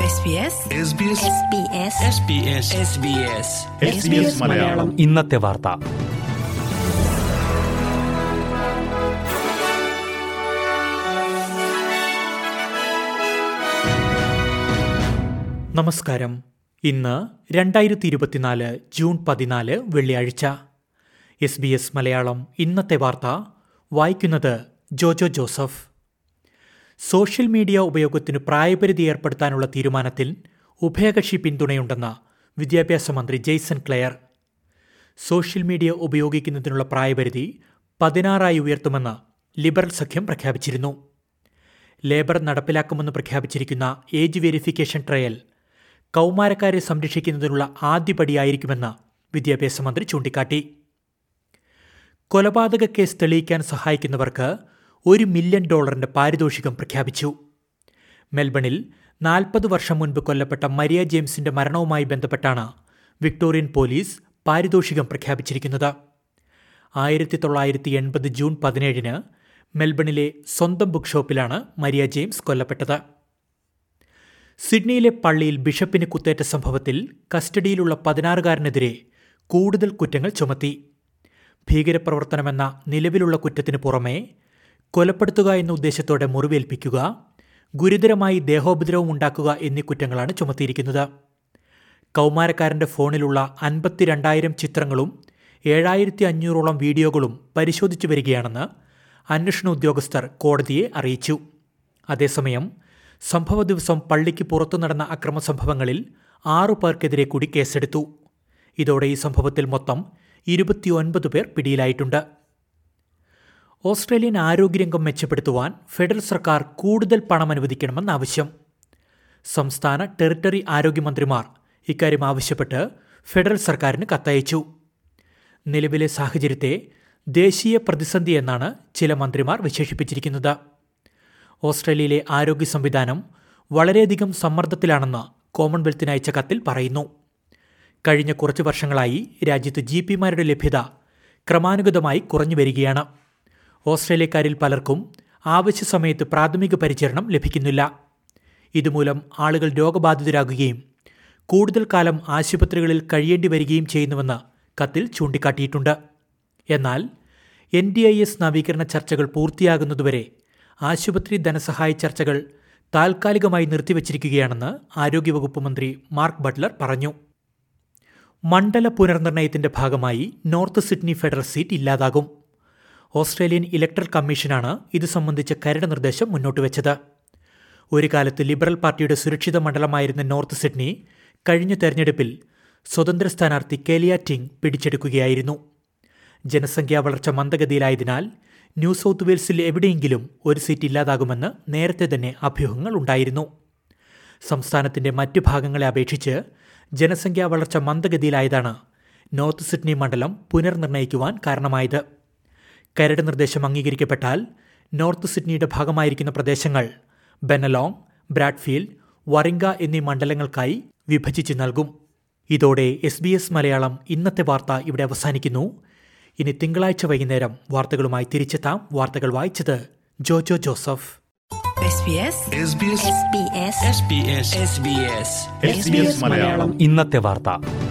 മലയാളം ഇന്നത്തെ വാർത്ത. നമസ്കാരം. ഇന്ന് 2024 ജൂൺ 14 വെള്ളിയാഴ്ച. SBS മലയാളം ഇന്നത്തെ വാർത്ത വായിക്കുന്നത് ജോജോ ജോസഫ്. സോഷ്യൽ മീഡിയ ഉപയോഗത്തിന് പ്രായപരിധി ഏർപ്പെടുത്താനുള്ള തീരുമാനത്തിൽ ഉഭയകക്ഷി പിന്തുണയുണ്ടെന്ന് വിദ്യാഭ്യാസ മന്ത്രി ജെയ്സൺ ക്ലെയർ. സോഷ്യൽ മീഡിയ ഉപയോഗിക്കുന്നതിനുള്ള പ്രായപരിധി 16 ഉയർത്തുമെന്ന് ലിബറൽ സഖ്യം പ്രഖ്യാപിച്ചിരുന്നു. ലേബർ നടപ്പിലാക്കുമെന്ന് പ്രഖ്യാപിച്ചിരിക്കുന്ന ഏജ് വെരിഫിക്കേഷൻ ട്രയൽ കൗമാരക്കാരെ സംരക്ഷിക്കുന്നതിനുള്ള ആദ്യപടിയായിരിക്കുമെന്ന് വിദ്യാഭ്യാസ മന്ത്രി ചൂണ്ടിക്കാട്ടി. കൊലപാതക കേസ് തെളിയിക്കാൻ സഹായിക്കുന്നവർക്ക് $1 മില്യൺ പാരിതോഷികം പ്രഖ്യാപിച്ചു. മെൽബണിൽ 40 വർഷം മുൻപ് കൊല്ലപ്പെട്ട മരിയ ജെയിംസിന്റെ മരണവുമായി ബന്ധപ്പെട്ടാണ് വിക്ടോറിയൻ പോലീസ് പാരിതോഷികം പ്രഖ്യാപിച്ചിരിക്കുന്നത്. 1980 ജൂൺ 17 മെൽബണിലെ സ്വന്തം ബുക്ക് ഷോപ്പിലാണ് മരിയ ജെയിംസ് കൊല്ലപ്പെട്ടത്. സിഡ്നിയിലെ പള്ളിയിൽ ബിഷപ്പിന് കുത്തേറ്റ സംഭവത്തിൽ കസ്റ്റഡിയിലുള്ള 16-കാരനെതിരെ കൂടുതൽ കുറ്റങ്ങൾ ചുമത്തി. ഭീകരപ്രവർത്തനമെന്ന നിലവിലുള്ള കുറ്റത്തിന് പുറമെ കൊലപ്പെടുത്തുക എന്ന ഉദ്ദേശത്തോടെ മുറിവേൽപ്പിക്കുക, ഗുരുതരമായി ദേഹോപദ്രവം ഉണ്ടാക്കുക എന്നീ കുറ്റങ്ങളാണ് ചുമത്തിയിരിക്കുന്നത്. കൗമാരക്കാരന്റെ ഫോണിലുള്ള 52,000 ചിത്രങ്ങളും 7,500ഓളം വീഡിയോകളും പരിശോധിച്ചു വരികയാണെന്ന് അന്വേഷണ ഉദ്യോഗസ്ഥർ കോടതിയെ അറിയിച്ചു. അതേസമയം സംഭവ ദിവസം പള്ളിക്ക് പുറത്തു നടന്ന അക്രമസംഭവങ്ങളിൽ 6 പേർക്കെതിരെ കൂടി കേസെടുത്തു. ഇതോടെ ഈ സംഭവത്തിൽ മൊത്തം 29 പേർ പിടിയിലായിട്ടുണ്ട്. ഓസ്ട്രേലിയൻ ആരോഗ്യരംഗം മെച്ചപ്പെടുത്തുവാൻ ഫെഡറൽ സർക്കാർ കൂടുതൽ പണം അനുവദിക്കണമെന്ന് ആവശ്യം. സംസ്ഥാന ടെറിട്ടറി ആരോഗ്യമന്ത്രിമാർ ഇക്കാര്യം ആവശ്യപ്പെട്ട് ഫെഡറൽ സർക്കാരിന് കത്തയച്ചു. നിലവിലെ സാഹചര്യത്തെ ദേശീയ പ്രതിസന്ധി എന്നാണ് ചില മന്ത്രിമാർ വിശേഷിപ്പിച്ചിരിക്കുന്നത്. ഓസ്ട്രേലിയയിലെ ആരോഗ്യ സംവിധാനം വളരെയധികം സമ്മർദ്ദത്തിലാണെന്ന് കോമൺവെൽത്തിന് അയച്ച കത്തിൽ പറയുന്നു. കഴിഞ്ഞ കുറച്ച് വർഷങ്ങളായി രാജ്യത്ത് GP-മാരുടെ ലഭ്യത ക്രമാനുഗതമായി കുറഞ്ഞു വരികയാണ്. ഓസ്ട്രേലിയക്കാരിൽ പലർക്കും ആവശ്യ സമയത്ത് പ്രാഥമിക പരിചരണം ലഭിക്കുന്നില്ല. ഇതുമൂലം ആളുകൾ രോഗബാധിതരാകുകയും കൂടുതൽ കാലം ആശുപത്രികളിൽ കഴിയേണ്ടി വരികയും ചെയ്യുന്നുവെന്ന് കത്തിൽ ചൂണ്ടിക്കാട്ടിയിട്ടുണ്ട്. എന്നാൽ NDIS നവീകരണ ചർച്ചകൾ പൂർത്തിയാകുന്നതുവരെ ആശുപത്രി ധനസഹായ ചർച്ചകൾ താൽക്കാലികമായി നിർത്തിവച്ചിരിക്കുകയാണെന്ന് ആരോഗ്യവകുപ്പ് മന്ത്രി മാർക്ക് ബട്ട്ലർ പറഞ്ഞു. മണ്ഡല പുനർനിർണയത്തിന്റെ ഭാഗമായി നോർത്ത് സിഡ്നി ഫെഡറൽ സീറ്റ് ഇല്ലാതാകും. ഓസ്ട്രേലിയൻ ഇലക്ട്രൽ കമ്മീഷനാണ് ഇത് സംബന്ധിച്ച കരട് നിർദ്ദേശം മുന്നോട്ട് വെച്ചത്. ഒരു കാലത്ത് ലിബറൽ പാർട്ടിയുടെ സുരക്ഷിത മണ്ഡലമായിരുന്ന നോർത്ത് സിഡ്നി കഴിഞ്ഞ തെരഞ്ഞെടുപ്പിൽ സ്വതന്ത്ര സ്ഥാനാർത്ഥി കേലിയ ടിങ് പിടിച്ചെടുക്കുകയായിരുന്നു. ജനസംഖ്യാ വളർച്ച മന്ദഗതിയിലായതിനാൽ ന്യൂ സൗത്ത് വെയിൽസിൽ എവിടെയെങ്കിലും ഒരു സീറ്റ് ഇല്ലാതാകുമെന്ന് നേരത്തെ തന്നെ അഭ്യൂഹങ്ങൾ ഉണ്ടായിരുന്നു. സംസ്ഥാനത്തിന്റെ മറ്റു ഭാഗങ്ങളെ അപേക്ഷിച്ച് ജനസംഖ്യാ വളർച്ച മന്ദഗതിയിലായതാണ് നോർത്ത് സിഡ്നി മണ്ഡലം പുനർനിർണയിക്കുവാൻ കാരണമായത്. കരട് നിർദ്ദേശം അംഗീകരിക്കപ്പെട്ടാൽ നോർത്ത് സിഡ്നിയുടെ ഭാഗമായിരിക്കുന്ന പ്രദേശങ്ങൾ ബെനലോങ്, ബ്രാഡ്ഫീൽഡ്, വറിംഗ എന്നീ മണ്ഡലങ്ങൾക്കായി വിഭജിച്ച് നൽകും. ഇതോടെ SBS മലയാളം ഇന്നത്തെ വാർത്ത ഇവിടെ അവസാനിക്കുന്നു. ഇനി തിങ്കളാഴ്ച വൈകുന്നേരം വാർത്തകളുമായി തിരിച്ചെത്താം. വാർത്തകൾ വായിച്ചത് ജോജോ ജോസഫ്. SBS മലയാളം ഇന്നത്തെ വാർത്ത.